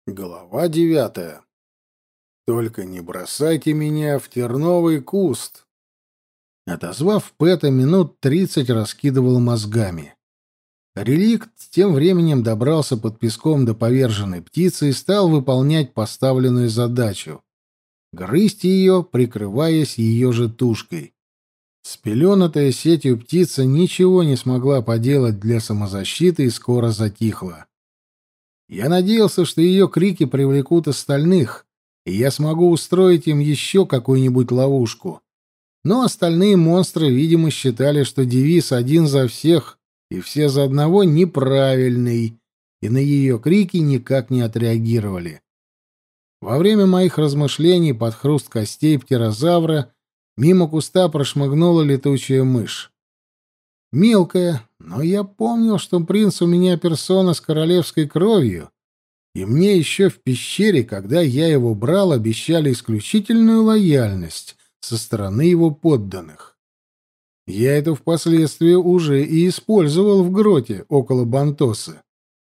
Глава 9. Только не бросайте меня в терновый куст. Отозвав Пэта, минут 30 раскидывал мозгами. Реликт тем временем добрался под песком до поверженной птицы и стал выполнять поставленную задачу — грызть ее, прикрываясь ее же тушкой. Спеленатая сетью птица ничего не смогла поделать для самозащиты и скоро затихла. Я надеялся, что ее крики привлекут остальных, и я смогу устроить им еще какую-нибудь ловушку. Но остальные монстры, видимо, считали, что девиз «один за всех и все за одного» неправильный, и на ее крики никак не отреагировали. Во время моих размышлений под хруст костей птерозавра мимо куста прошмыгнула летучая мышь. Мелкая, но я помнил, что принц у меня персона с королевской кровью, и мне еще в пещере, когда я его брал, обещали исключительную лояльность со стороны его подданных. Я это впоследствии уже и использовал в гроте около Бантосы.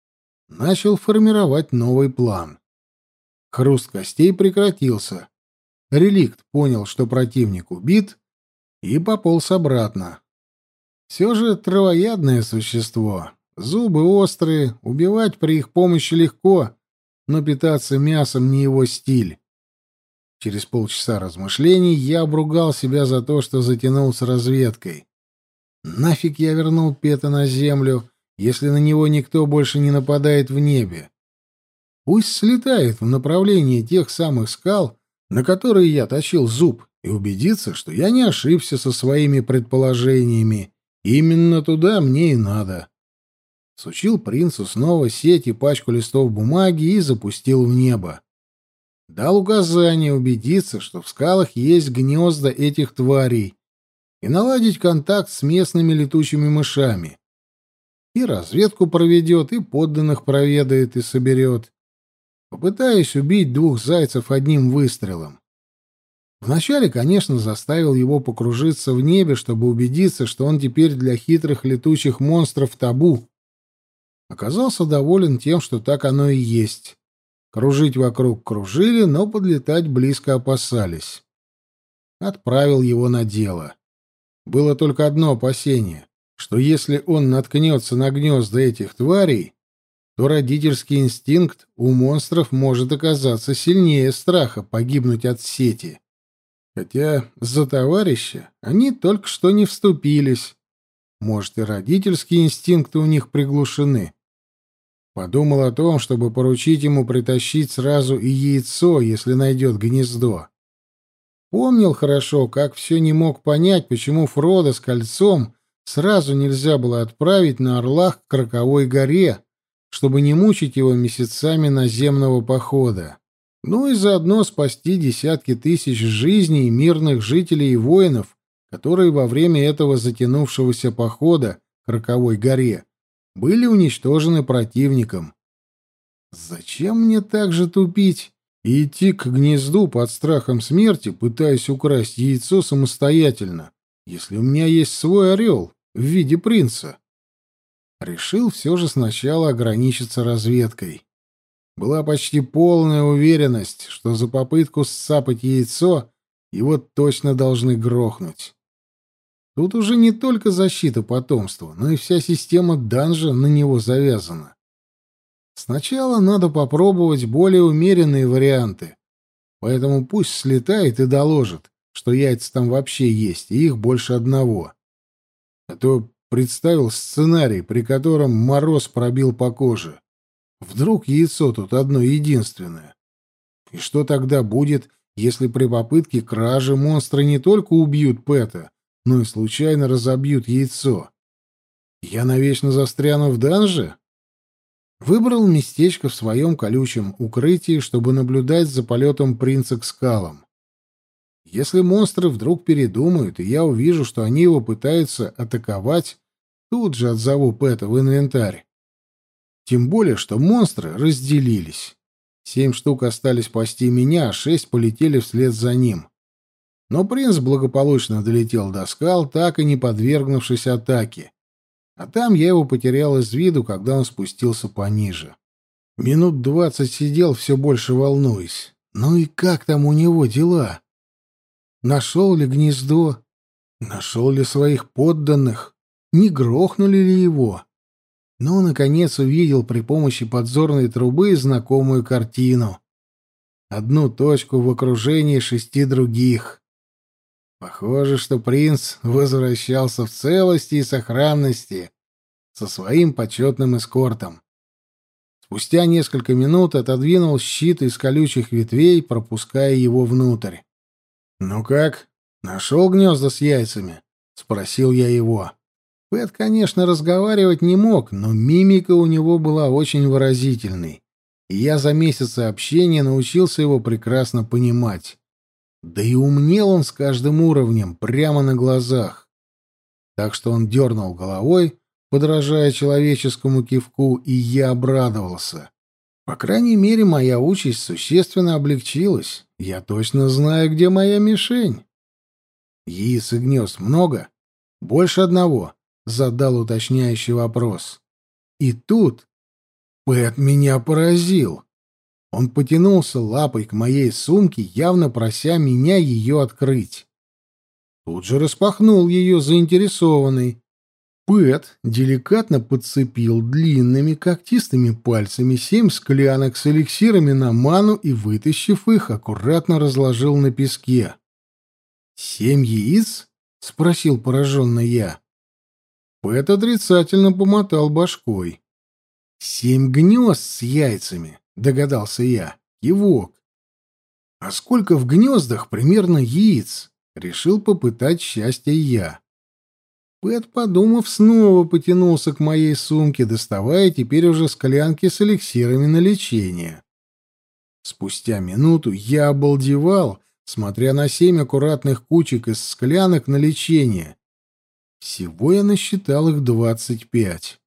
Начал формировать новый план. Хруст костей прекратился. Реликт понял, что противник убит, и пополз обратно. Все же травоядное существо. Зубы острые, убивать при их помощи легко, но питаться мясом не его стиль. Через полчаса размышлений я обругал себя за то, что затянул с разведкой. Нафиг я вернул Пета на землю, если на него никто больше не нападает в небе. Пусть слетает в направлении тех самых скал, на которые я точил зуб, и убедится, что я не ошибся со своими предположениями. Именно туда мне и надо. Сучил принцу снова сеть и пачку листов бумаги и запустил в небо. Дал указание убедиться, что в скалах есть гнезда этих тварей, и наладить контакт с местными летучими мышами. И разведку проведет, и подданных проведает и соберет. Попытаюсь убить 2 зайцев одним выстрелом. Вначале, конечно, заставил его покружиться в небе, чтобы убедиться, что он теперь для хитрых летучих монстров табу. Оказался доволен тем, что так оно и есть. Кружить вокруг кружили, но подлетать близко опасались. Отправил его на дело. Было только одно опасение, что если он наткнется на гнезда этих тварей, то родительский инстинкт у монстров может оказаться сильнее страха погибнуть от сети. Хотя за товарища они только что не вступились. Может, и родительские инстинкты у них приглушены. Подумал о том, чтобы поручить ему притащить сразу и яйцо, если найдет гнездо. Помнил хорошо, как все не мог понять, почему Фродо с кольцом сразу нельзя было отправить на орлах к Роковой горе, чтобы не мучить его месяцами наземного похода. Ну и заодно спасти десятки тысяч жизней мирных жителей и воинов, которые во время этого затянувшегося похода к Роковой горе были уничтожены противником. Зачем мне так же тупить и идти к гнезду под страхом смерти, пытаясь украсть яйцо самостоятельно, если у меня есть свой орел в виде принца? Решил все же сначала ограничиться разведкой. Была почти полная уверенность, что за попытку сцапать яйцо его точно должны грохнуть. Тут уже не только защита потомства, но и вся система данжа на него завязана. Сначала надо попробовать более умеренные варианты, поэтому пусть слетает и доложит, что яйца там вообще есть, и их больше одного. А то представил сценарий, при котором мороз пробил по коже. Вдруг яйцо тут одно единственное. И что тогда будет, если при попытке кражи монстры не только убьют Пэта, но и случайно разобьют яйцо? Я навечно застряну в данже? Выбрал местечко в своем колючем укрытии, чтобы наблюдать за полетом принца к скалам. Если монстры вдруг передумают, и я увижу, что они его пытаются атаковать, тут же отзову Пэта в инвентарь. Тем более, что монстры разделились. 7 штук остались пасти меня, а 6 полетели вслед за ним. Но принц благополучно долетел до скал, так и не подвергнувшись атаке. А там я его потерял из виду, когда он спустился пониже. Минут 20 сидел, все больше волнуясь. Ну и как там у него дела? Нашел ли гнездо? Нашел ли своих подданных? Не грохнули ли его? Но, наконец, увидел при помощи подзорной трубы знакомую картину. Одну точку в окружении 6 других. Похоже, что принц возвращался в целости и сохранности со своим почетным эскортом. Спустя несколько минут отодвинул щит из колючих ветвей, пропуская его внутрь. «Ну как, нашел гнезда с яйцами?» — спросил я его. Пэт, конечно, разговаривать не мог, но мимика у него была очень выразительной, и я за месяцы общения научился его прекрасно понимать. Да и умнел он с каждым уровнем, прямо на глазах. Так что он дернул головой, подражая человеческому кивку, и я обрадовался. По крайней мере, моя участь существенно облегчилась. Я точно знаю, где моя мишень. Яиц и гнезд много? Больше одного? Задал уточняющий вопрос. И тут Пэт меня поразил. Он потянулся лапой к моей сумке, явно прося меня ее открыть. Тут же распахнул ее, заинтересованный. Пэт деликатно подцепил длинными когтистыми пальцами 7 склянок с эликсирами на ману и, вытащив их, аккуратно разложил на песке. «7 яиц?» — спросил пораженный я. Пэт отрицательно помотал башкой. 7 гнезд с яйцами, догадался я. Кивок. А сколько в гнездах примерно яиц? Решил попытать счастье я. Пэт, подумав, снова потянулся к моей сумке, доставая теперь уже склянки с эликсирами на лечение. Спустя минуту я обалдевал, смотря на 7 аккуратных кучек из склянок на лечение. Всего я насчитал их 25.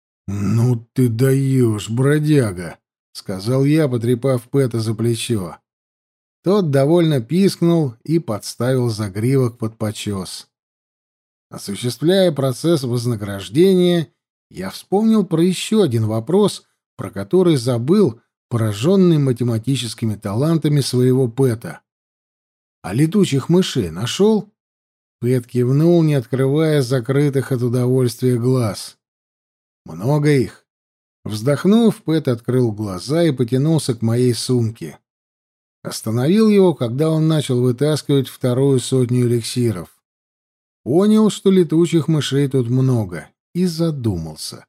«Ну ты даешь, бродяга!» — сказал я, потрепав Пэта за плечо. Тот довольно пискнул и подставил загривок под почес. Осуществляя процесс вознаграждения, я вспомнил про еще один вопрос, про который забыл, пораженный математическими талантами своего Пэта. «А летучих мышей нашел?» Пэт кивнул, не открывая закрытых от удовольствия глаз. «Много их?» Вздохнув, Пэт открыл глаза и потянулся к моей сумке. Остановил его, когда он начал вытаскивать 200 эликсиров. Понял, что летучих мышей тут много, и задумался.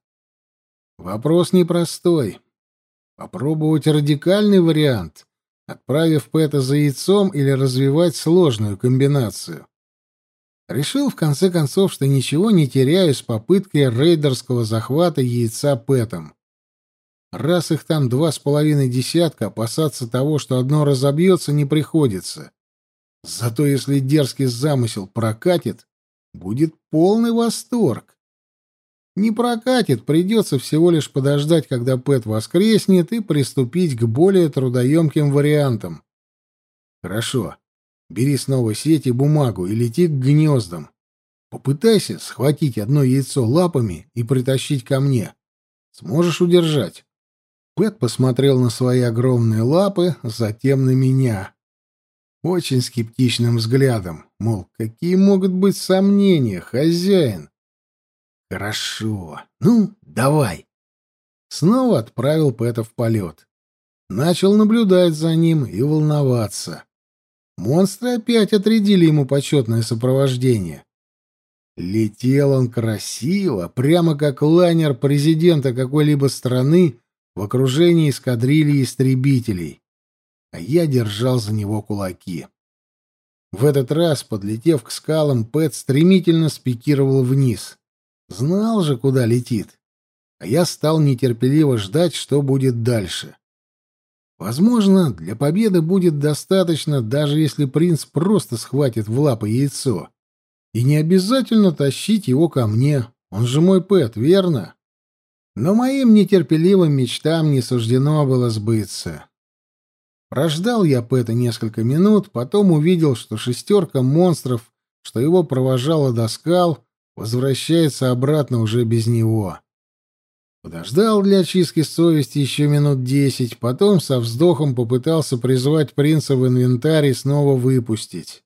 Вопрос непростой. Попробовать радикальный вариант, отправив Пэта за яйцом, или развивать сложную комбинацию. Решил, в конце концов, что ничего не теряю с попыткой рейдерского захвата яйца Пэтом. Раз их там 2,5 десятка, опасаться того, что одно разобьется, не приходится. Зато если дерзкий замысел прокатит, будет полный восторг. Не прокатит, придется всего лишь подождать, когда Пэт воскреснет, и приступить к более трудоемким вариантам. Хорошо. Бери снова сеть и бумагу и лети к гнездам. Попытайся схватить одно яйцо лапами и притащить ко мне. Сможешь удержать?» Пэт посмотрел на свои огромные лапы, затем на меня. Очень скептичным взглядом, мол, какие могут быть сомнения, хозяин? «Хорошо. Ну, давай». Снова отправил Пэта в полет. Начал наблюдать за ним и волноваться. Монстры опять отрядили ему почетное сопровождение. Летел он красиво, прямо как лайнер президента какой-либо страны в окружении эскадрильи истребителей. А я держал за него кулаки. В этот раз, подлетев к скалам, Пэт стремительно спикировал вниз. Знал же, куда летит. А я стал нетерпеливо ждать, что будет дальше. Возможно, для победы будет достаточно, даже если принц просто схватит в лапы яйцо. И не обязательно тащить его ко мне. Он же мой Пэт, верно? Но моим нетерпеливым мечтам не суждено было сбыться. Прождал я Пэта несколько минут, потом увидел, что 6 монстров, что его провожало до скал, возвращается обратно уже без него. Подождал для очистки совести еще минут 10, потом со вздохом попытался призвать принца в инвентарь и снова выпустить.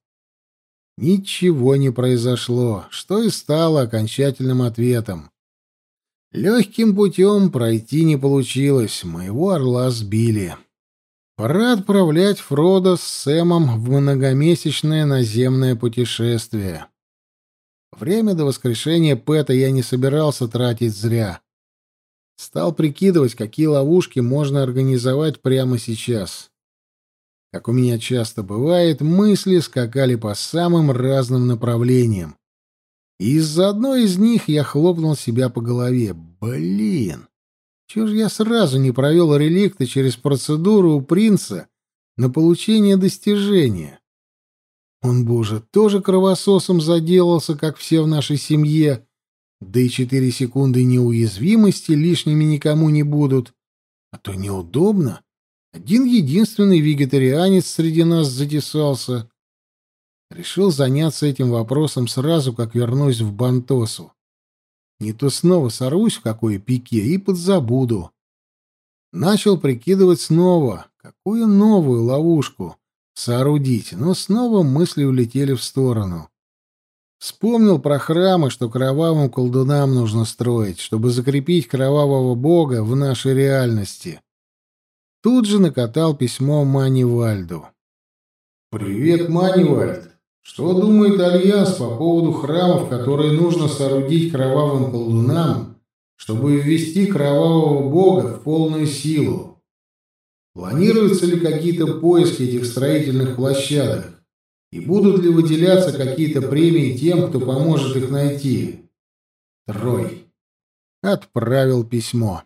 Ничего не произошло, что и стало окончательным ответом. Легким путем пройти не получилось, моего орла сбили. Пора отправлять Фродо с Сэмом в многомесячное наземное путешествие. Время до воскрешения Пэта я не собирался тратить зря. Стал прикидывать, какие ловушки можно организовать прямо сейчас. Как у меня часто бывает, мысли скакали по самым разным направлениям. И из-за одной из них я хлопнул себя по голове. Блин! Чего же я сразу не провел реликты через процедуру у принца на получение достижения? Он бы уже тоже кровососом заделался, как все в нашей семье, да и 4 секунды неуязвимости лишними никому не будут. А то неудобно. Один единственный вегетарианец среди нас затесался. Решил заняться этим вопросом сразу, как вернусь в Бантосу. Не то снова сорвусь в какое пике и подзабуду. Начал прикидывать снова, какую новую ловушку соорудить, но снова мысли улетели в сторону. Вспомнил про храмы, что кровавым колдунам нужно строить, чтобы закрепить кровавого бога в нашей реальности. Тут же накатал письмо Манивальду. «Привет, Манивальд. Что думает Альянс по поводу храмов, которые нужно соорудить кровавым колдунам, чтобы ввести кровавого бога в полную силу? Планируются ли какие-то поиски этих строительных площадок? И будут ли выделяться какие-то премии тем, кто поможет их найти? Трой». Отправил письмо.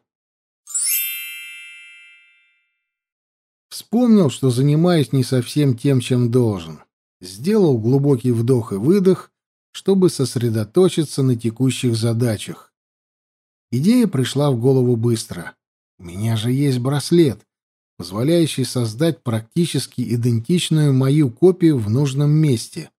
Вспомнил, что занимаюсь не совсем тем, чем должен. Сделал глубокий вдох и выдох, чтобы сосредоточиться на текущих задачах. Идея пришла в голову быстро. У меня же есть браслет, позволяющий создать практически идентичную мою копию в нужном месте.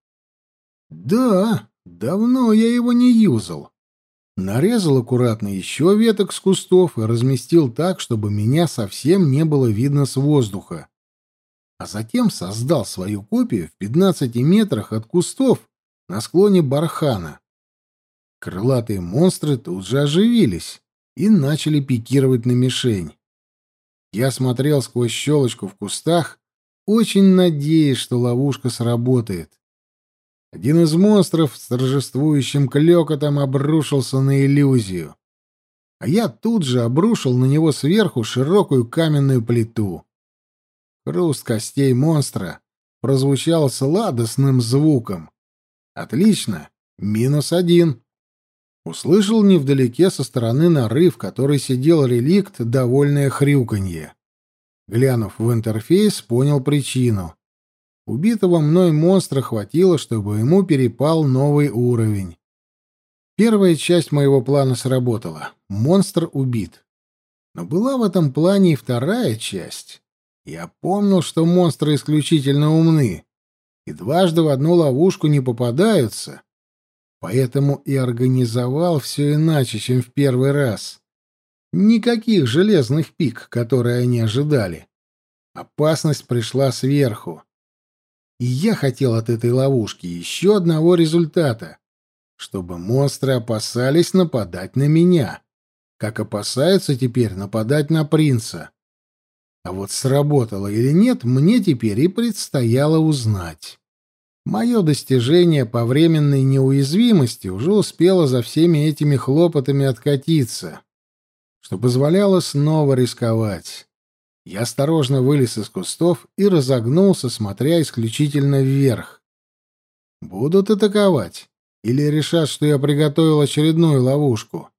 Да, давно я его не юзал. Нарезал аккуратно еще веток с кустов и разместил так, чтобы меня совсем не было видно с воздуха. А затем создал свою копию в 15 метрах от кустов на склоне бархана. Крылатые монстры тут же оживились и начали пикировать на мишень. Я смотрел сквозь щелочку в кустах, очень надеясь, что ловушка сработает. Один из монстров с торжествующим клёкотом обрушился на иллюзию. А я тут же обрушил на него сверху широкую каменную плиту. Хруст костей монстра прозвучал сладостным звуком. Отлично, -1. Услышал невдалеке со стороны норы, в которой сидел реликт, довольное хрюканье. Глянув в интерфейс, понял причину. Убитого мной монстра хватило, чтобы ему перепал новый уровень. Первая часть моего плана сработала. Монстр убит. Но была в этом плане и вторая часть. Я помнил, что монстры исключительно умны и дважды в одну ловушку не попадаются. Поэтому и организовал все иначе, чем в первый раз. Никаких железных пик, которые они ожидали. Опасность пришла сверху. И я хотел от этой ловушки еще одного результата, чтобы монстры опасались нападать на меня, как опасаются теперь нападать на принца. А вот сработало или нет, мне теперь и предстояло узнать. Мое достижение по временной неуязвимости уже успело за всеми этими хлопотами откатиться, что позволяло снова рисковать. Я осторожно вылез из кустов и разогнулся, смотря исключительно вверх. Будут атаковать? Или решат, что я приготовил очередную ловушку?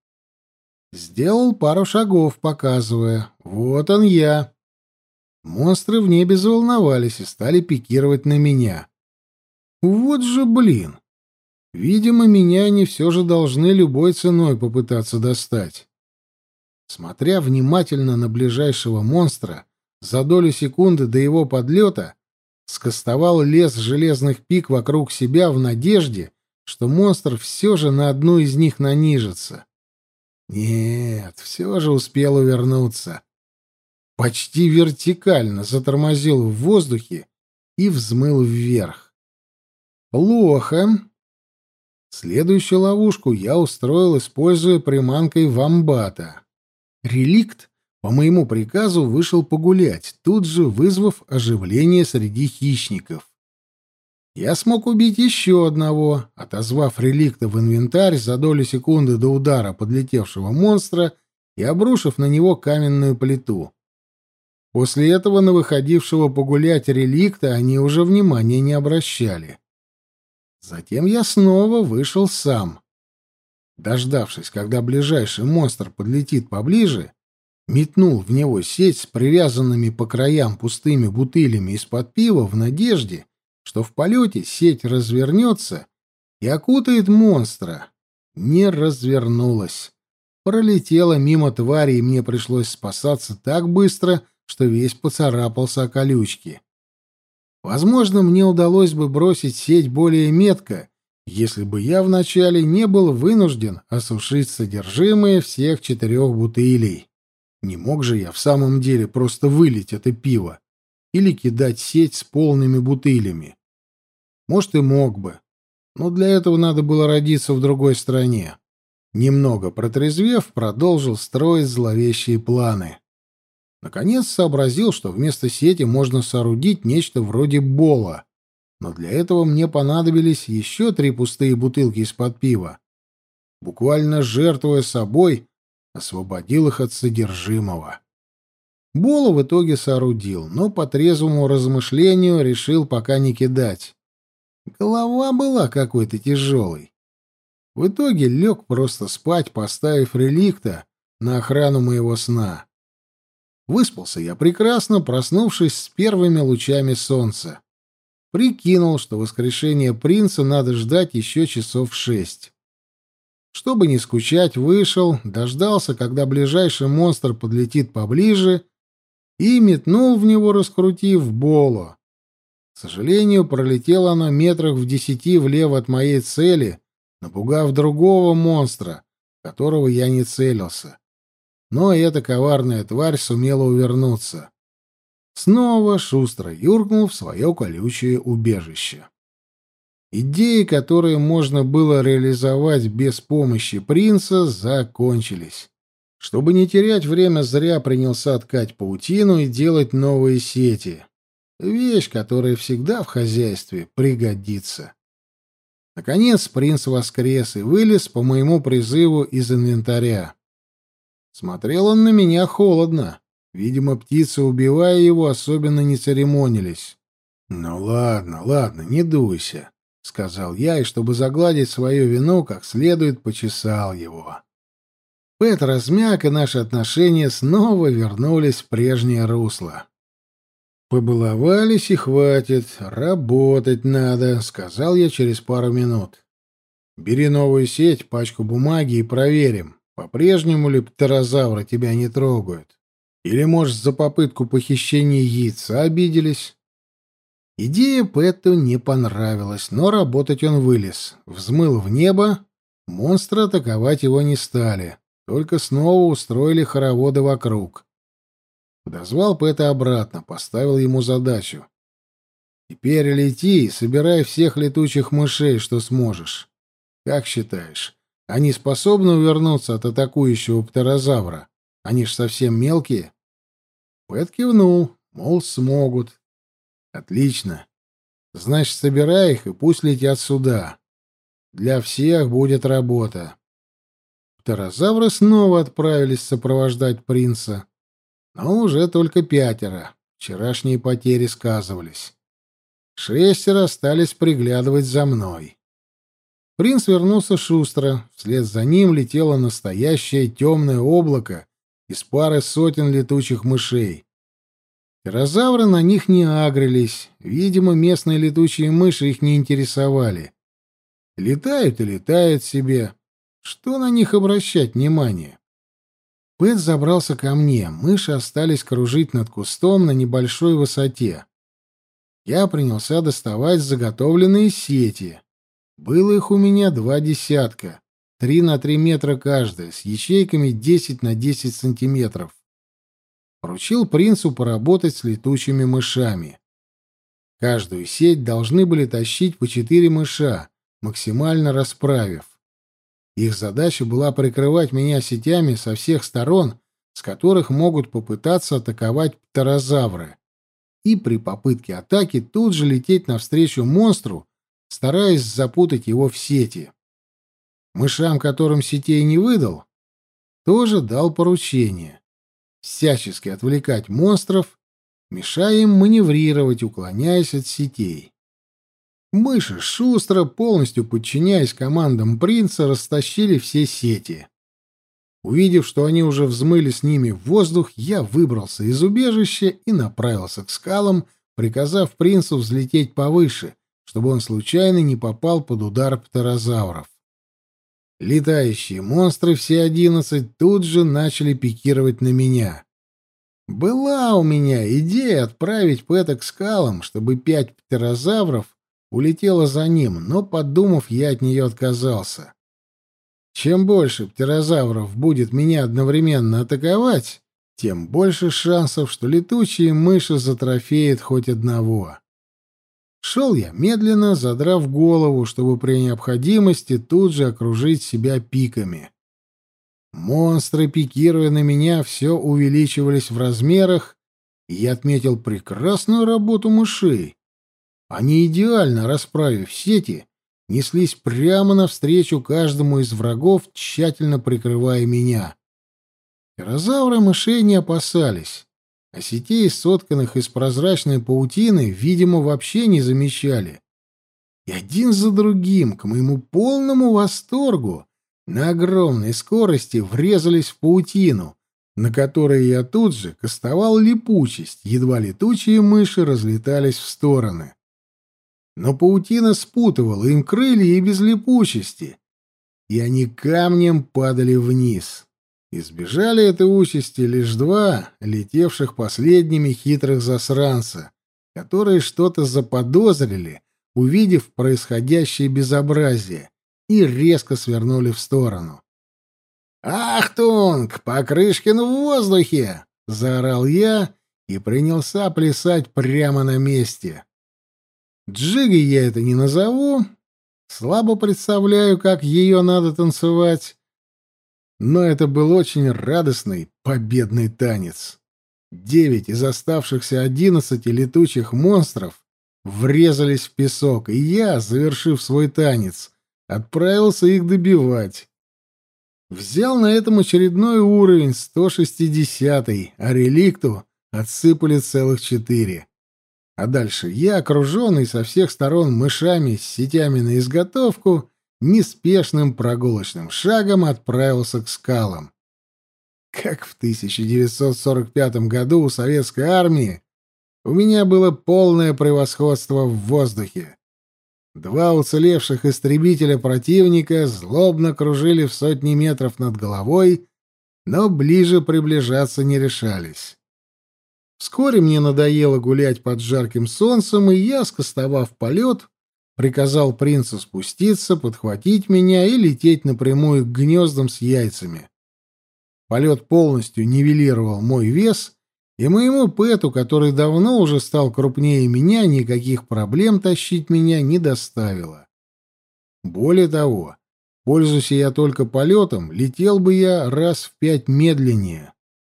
Сделал пару шагов, показывая. Вот он я. Монстры в небе заволновались и стали пикировать на меня. Вот же блин! Видимо, меня они все же должны любой ценой попытаться достать. Смотря внимательно на ближайшего монстра, за долю секунды до его подлета скостовал лес железных пик вокруг себя в надежде, что монстр все же на одну из них нанижится. Нет, все же успел увернуться. Почти вертикально затормозил в воздухе и взмыл вверх. Плохо. Следующую ловушку я устроил, используя приманкой вомбата. Реликт, по моему приказу, вышел погулять, тут же вызвав оживление среди хищников. Я смог убить еще одного, отозвав реликта в инвентарь за долю секунды до удара подлетевшего монстра и обрушив на него каменную плиту. После этого на выходившего погулять реликта они уже внимания не обращали. Затем я снова вышел сам. Дождавшись, когда ближайший монстр подлетит поближе, метнул в него сеть с привязанными по краям пустыми бутылями из-под пива в надежде, что в полете сеть развернется и окутает монстра. Не развернулась. Пролетела мимо твари, и мне пришлось спасаться так быстро, что весь поцарапался о колючки. Возможно, мне удалось бы бросить сеть более метко, если бы я вначале не был вынужден осушить содержимое всех 4 бутылей. Не мог же я в самом деле просто вылить это пиво или кидать сеть с полными бутылями. Может, и мог бы, но для этого надо было родиться в другой стране. Немного протрезвев, продолжил строить зловещие планы. Наконец сообразил, что вместо сети можно соорудить нечто вроде бола, но для этого мне понадобились еще 3 пустые бутылки из-под пива. Буквально жертвуя собой, освободил их от содержимого. Бола в итоге соорудил, но по трезвому размышлению решил пока не кидать. Голова была какой-то тяжелой. В итоге лег просто спать, поставив реликта на охрану моего сна. Выспался я прекрасно, проснувшись с первыми лучами солнца. Прикинул, что воскрешение принца надо ждать еще часов 6. Чтобы не скучать, вышел, дождался, когда ближайший монстр подлетит поближе, и метнул в него, раскрутив боло. К сожалению, пролетело оно метрах в 10 влево от моей цели, напугав другого монстра, в которого я не целился. Но эта коварная тварь сумела увернуться. Снова шустро юркнул в свое колючее убежище. Идеи, которые можно было реализовать без помощи принца, закончились. Чтобы не терять время, зря принялся ткать паутину и делать новые сети. Вещь, которая всегда в хозяйстве пригодится. Наконец принц воскрес и вылез по моему призыву из инвентаря. Смотрел он на меня холодно. Видимо, птицы, убивая его, особенно не церемонились. «Ну ладно, ладно, не дуйся», — сказал я, и, чтобы загладить свою вину, как следует почесал его. Пэт размяк, и наши отношения снова вернулись в прежнее русло. «Побаловались и хватит, работать надо», — сказал я через пару минут. «Бери новую сеть, пачку бумаги и проверим, по-прежнему ли птерозавры тебя не трогают. Или, может, за попытку похищения яйца обиделись?» Идея Пэту не понравилась, но работать он вылез. Взмыл в небо, монстры атаковать его не стали, только снова устроили хороводы вокруг. Подозвал Пэта обратно, поставил ему задачу. «Теперь лети и собирай всех летучих мышей, что сможешь. Как считаешь, они способны увернуться от атакующего птерозавра? Они ж совсем мелкие?» Пэт кивнул, мол, смогут. «Отлично. Значит, собирай их и пусть летят сюда. Для всех будет работа». Птерозавры снова отправились сопровождать принца. Но уже только 5. Вчерашние потери сказывались. 6 остались приглядывать за мной. Принц вернулся шустро. Вслед за ним летело настоящее темное облако из пары сотен летучих мышей. Птерозавры на них не агрились. Видимо, местные летучие мыши их не интересовали. Летают и летают себе. Что на них обращать внимание? Пэт забрался ко мне. Мыши остались кружить над кустом на небольшой высоте. Я принялся доставать заготовленные сети. Было их у меня 2 десятка. 3 на 3 метра каждая, с ячейками 10 на 10 сантиметров. Поручил принцу поработать с летучими мышами. Каждую сеть должны были тащить по 4 мыша, максимально расправив. Их задача была прикрывать меня сетями со всех сторон, с которых могут попытаться атаковать птерозавры, и при попытке атаки тут же лететь навстречу монстру, стараясь запутать его в сети. Мышам, которым сетей не выдал, тоже дал поручение всячески отвлекать монстров, мешая им маневрировать, уклоняясь от сетей. Мыши шустро, полностью подчиняясь командам принца, растащили все сети. Увидев, что они уже взмыли с ними в воздух, я выбрался из убежища и направился к скалам, приказав принцу взлететь повыше, чтобы он случайно не попал под удар птерозавров. Летающие монстры, все 11, тут же начали пикировать на меня. Была у меня идея отправить Пэта к скалам, чтобы 5 птерозавров улетело за ним, но, подумав, я от нее отказался. Чем больше птерозавров будет меня одновременно атаковать, тем больше шансов, что летучие мыши затрофеют хоть одного. Шел я медленно, задрав голову, чтобы при необходимости тут же окружить себя пиками. Монстры, пикируя на меня, все увеличивались в размерах, и я отметил прекрасную работу мышей. Они, идеально расправив сети, неслись прямо навстречу каждому из врагов, тщательно прикрывая меня. Птерозавры мышей не опасались, а сетей, сотканных из прозрачной паутины, видимо, вообще не замечали. И один за другим, к моему полному восторгу, на огромной скорости врезались в паутину, на которой я тут же кастовал липучесть, едва летучие мыши разлетались в стороны. Но паутина спутывала им крылья и без липучести, и они камнем падали вниз. Избежали этой участи лишь 2 летевших последними хитрых засранца, которые что-то заподозрили, увидев происходящее безобразие, и резко свернули в сторону. «Ахтунг! Покрышкин в воздухе!» — заорал я и принялся плясать прямо на месте. Джигой я это не назову, слабо представляю, как ее надо танцевать, но это был очень радостный, победный танец. 9 из оставшихся 11 летучих монстров врезались в песок, и я, завершив свой танец, отправился их добивать. Взял на этом очередной уровень, 160-й, а реликту отсыпали целых 4. А дальше я, окруженный со всех сторон мышами с сетями на изготовку, неспешным прогулочным шагом отправился к скалам. Как в 1945 году у советской армии, у меня было полное превосходство в воздухе. 2 уцелевших истребителя противника злобно кружили в сотни метров над головой, но ближе приближаться не решались. Вскоре мне надоело гулять под жарким солнцем, и я, скостовав полет, приказал принцу спуститься, подхватить меня и лететь напрямую к гнездам с яйцами. Полет полностью нивелировал мой вес, и моему Пэту, который давно уже стал крупнее меня, никаких проблем тащить меня не доставило. Более того, пользуясь я только полетом, летел бы я раз в 5 медленнее.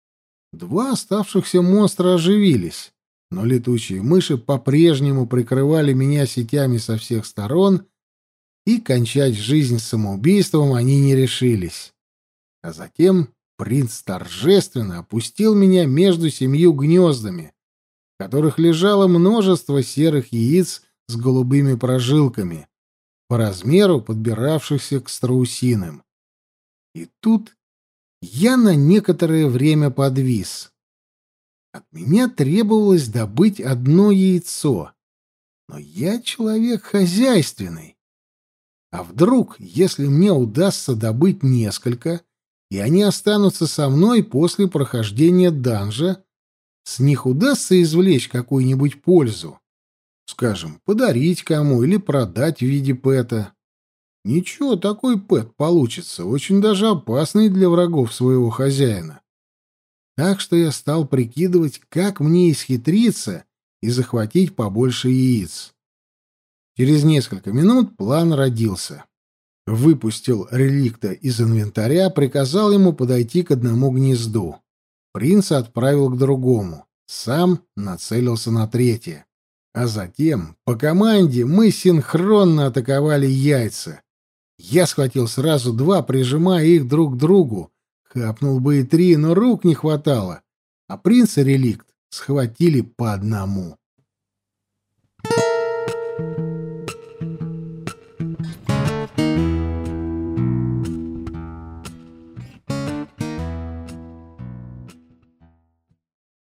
2 оставшихся монстра оживились, но летучие мыши по-прежнему прикрывали меня сетями со всех сторон, и кончать жизнь самоубийством они не решились. А затем принц торжественно опустил меня между 7 гнездами, в которых лежало множество серых яиц с голубыми прожилками, по размеру подбиравшихся к страусиным. И тут я на некоторое время подвис. От меня требовалось добыть 1 яйцо, но я человек хозяйственный. А вдруг, если мне удастся добыть несколько, и они останутся со мной после прохождения данжа, с них удастся извлечь какую-нибудь пользу? Скажем, подарить кому или продать в виде пэта. Ничего, такой пэт получится, очень даже опасный для врагов своего хозяина. Так что я стал прикидывать, как мне исхитриться и захватить побольше яиц. Через несколько минут план родился. Выпустил реликта из инвентаря, приказал ему подойти к одному гнезду. Принца отправил к другому, сам нацелился на третье. А затем, по команде, мы синхронно атаковали яйца. Я схватил сразу два, прижимая их друг к другу. Хапнул бы и три, но рук не хватало. А принц и реликт схватили по одному.